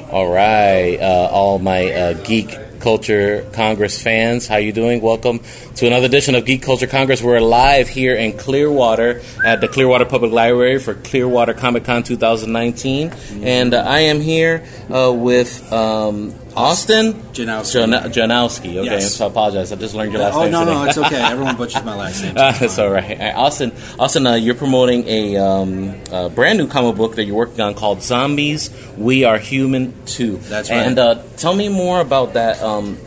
All right, all my Geek Culture Congress fans, how you doing? Welcome to another edition of Geek Culture Congress. We're live here in Clearwater at the Clearwater Public Library for Clearwater Comic Con 2019, and I am here with Austin Janowski. Okay, yes. so I apologize. I just learned your last name. Oh, today. no, it's okay. Everyone butchers my last name. That's all right. Austin, you're promoting a brand new comic book that you're working on called Zombies, We Are Human Too. That's right. And tell me more about that.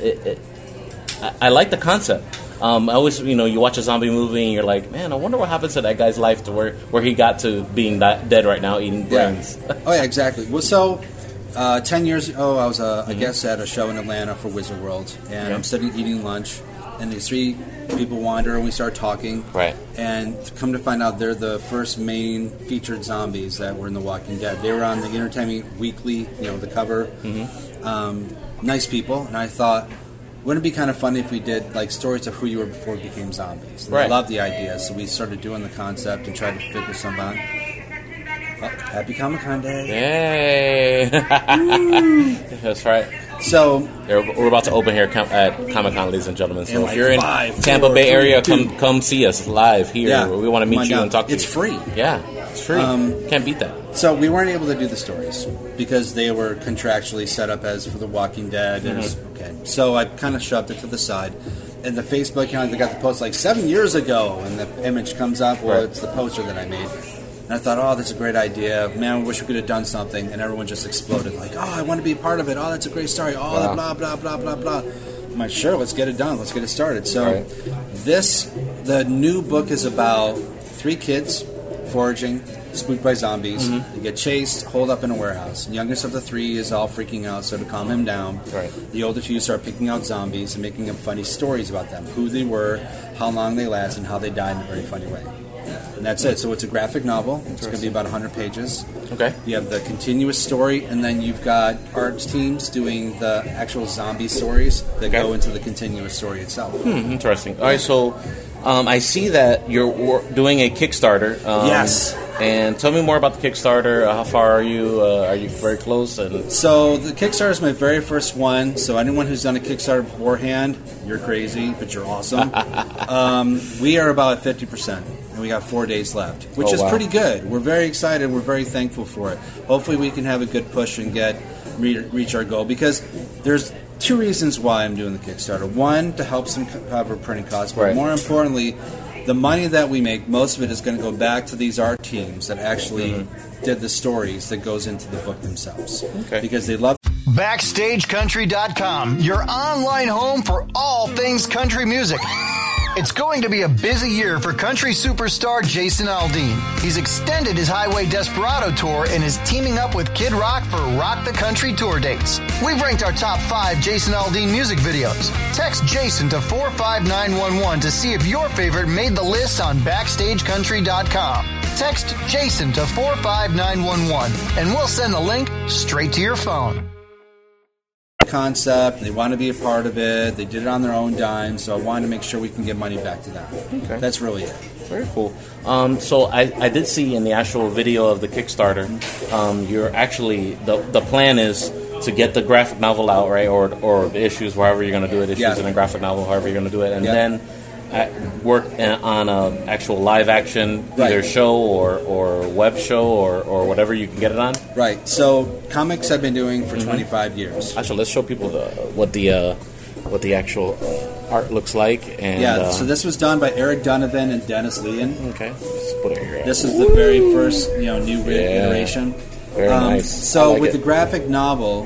I like the concept. I always, you watch a zombie movie and you're like, man, I wonder what happens to that guy's life to where he got to being dead right now, eating brains. Oh, yeah, exactly. Well, so 10 years ago, I was a guest at a show in Atlanta for Wizard World, and I'm sitting eating lunch, and these three people wander, and we start talking. Right. And come to find out, they're the first main featured zombies that were in The Walking Dead. They were on the Entertainment Weekly, the cover. Nice people, and I thought, wouldn't it be kind of funny if we did like stories of who you were before you became zombies? And I loved the idea, so we started doing the concept and tried to figure something out. Oh, happy Comic-Con Day! Yay! That's right. So we're about to open here at Comic-Con, ladies and gentlemen. So if you're in Tampa 4, Bay area, 2. come see us live here. Yeah. We want to meet you and talk to you. It's free. Yeah, it's free. Can't beat that. So we weren't able to do the stories because they were contractually set up as for The Walking Dead. Okay. So I kind of shoved it to the side. And the Facebook account, they got the post like 7 years ago, and the image comes up. Well, it's the poster that I made. And I thought, oh, that's a great idea. Man, I wish we could have done something. And everyone just exploded like, oh, I want to be a part of it. Oh, that's a great story. Oh, blah, blah, blah, blah, blah. I'm like, sure, let's get it done. Let's get it started. So the new book is about 3 kids foraging, spooked by zombies. They get chased, holed up in a warehouse. The youngest of the 3 is all freaking out, so to calm him down, the older 2 start picking out zombies and making up funny stories about them, who they were, how long they last, and how they died in a very funny way. And that's it. So it's a graphic novel. It's going to be about 100 pages. Okay. You have the continuous story, and then you've got art teams doing the actual zombie stories that go into the continuous story itself. Interesting. All right, so I see that you're doing a Kickstarter. Yes. And tell me more about the Kickstarter. How far are you? Are you very close? So the Kickstarter is my very first one. So anyone who's done a Kickstarter beforehand, you're crazy, but you're awesome. We are about at 50%. And we got 4 days left, which is pretty good. We're very excited. We're very thankful for it. Hopefully we can have a good push and reach our goal, because there's 2 reasons why I'm doing the Kickstarter. One, to help some cover printing costs, but more importantly, the money that we make, most of it is going to go back to these art teams that actually did the stories that goes into the book themselves. Because they love BackstageCountry.com, your online home for all things country music. It's going to be a busy year for country superstar Jason Aldean. He's extended his Highway Desperado tour and is teaming up with Kid Rock for Rock the Country tour dates. We've ranked our top 5 Jason Aldean music videos. Text Jason to 45911 to see if your favorite made the list on BackstageCountry.com. Text Jason to 45911 and we'll send the link straight to your phone. Concept. They want to be a part of it. They did it on their own dime, so I wanted to make sure we can get money back to them. That's really it. Very cool. So I did see in the actual video of the Kickstarter, you're actually the plan is to get the graphic novel out, right, or the issues, wherever you're going to do it, issues in a graphic novel, however you're going to do it, and then work on a actual live action either show or web show or whatever you can get it on. Right. So comics I've been doing for 25 years. Actually, let's show people what the actual art looks like. And, so this was done by Eric Donovan and Dennis Leon. Okay, let's put it here. This is the very first new iteration. Very nice. So with the graphic novel,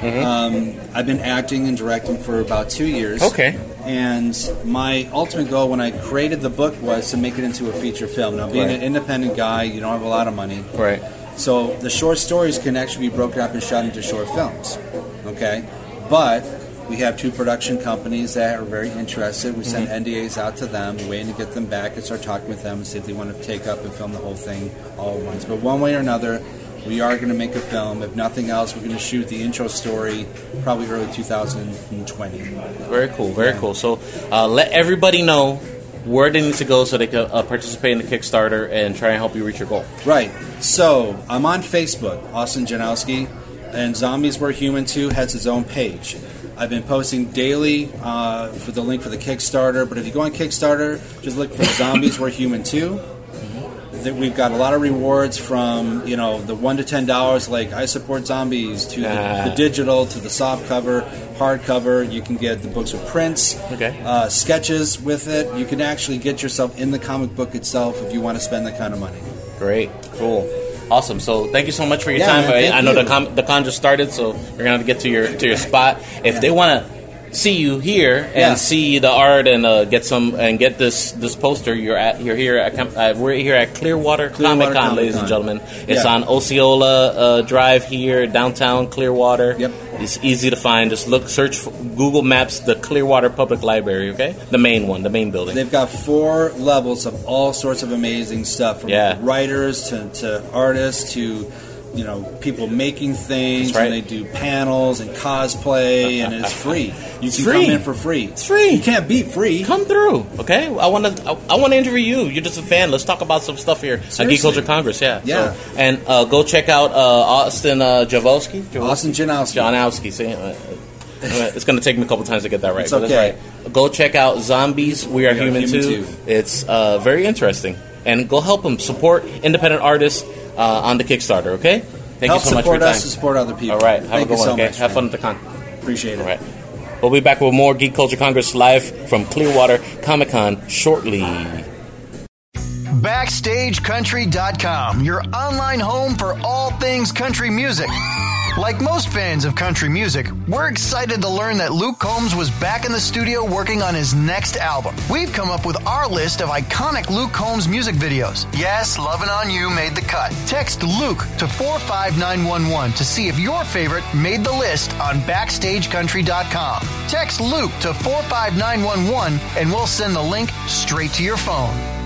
I've been acting and directing for about 2 years. Okay. And my ultimate goal when I created the book was to make it into a feature film. Now, being an independent guy, you don't have a lot of money. Right. So the short stories can actually be broken up and shot into short films. Okay? But we have 2 production companies that are very interested. We send NDAs out to them, waiting to get them back and start talking with them and see if they want to take up and film the whole thing all at once. But one way or another, we are going to make a film. If nothing else, we're going to shoot the intro story probably early 2020. Very cool, very cool. So let everybody know where they need to go so they can participate in the Kickstarter and try and help you reach your goal. Right. So I'm on Facebook, Austin Janowski. and Zombies Were Human Too has its own page. I've been posting daily for the link for the Kickstarter, but if you go on Kickstarter, just look for Zombies Were Human Too. We've got a lot of rewards from, the $1 to $10, like I support zombies, to the digital, to the soft cover, hardcover. You can get the books with prints, sketches with it. You can actually get yourself in the comic book itself if you want to spend that kind of money. Great, cool, awesome. So thank you so much for your time. Man, I know the con just started, so we're gonna have to get to your spot. If they want to see you here and see the art and get this poster, we're here at Clearwater Comic Con, ladies and gentlemen. It's on Osceola Drive here, downtown Clearwater. Yep. It's easy to find. Just search for Google Maps, the Clearwater Public Library. Okay, the main one, the main building. They've got 4 levels of all sorts of amazing stuff, from writers to artists to people making things. That's right. And they do panels and cosplay, and it's free. You can come in for free. It's free. You can't beat free. Come through, okay? I want to interview you. You're just a fan. Let's talk about some stuff here at Geek Culture Congress. Yeah. So, and go check out Austin Janowski. Austin Janowski. Janowski. See, it's going to take me a couple times to get that right. It's okay. That's right. Go check out Zombies. We Are Human Too. It's very interesting, and go help them support independent artists on the Kickstarter. Okay. Thank you so much for your time. Help support us to support other people. All right. Have a good one. Okay. Much, Have fun at the con. Appreciate it. All right. We'll be back with more Geek Culture Congress live from Clearwater Comic Con shortly. BackstageCountry.com, your online home for all things country music. Like most fans of country music, we're excited to learn that Luke Combs was back in the studio working on his next album. We've come up with our list of iconic Luke Combs music videos. Yes, Lovin' On You made the cut. Text Luke to 45911 to see if your favorite made the list on BackstageCountry.com. Text Luke to 45911 and we'll send the link straight to your phone.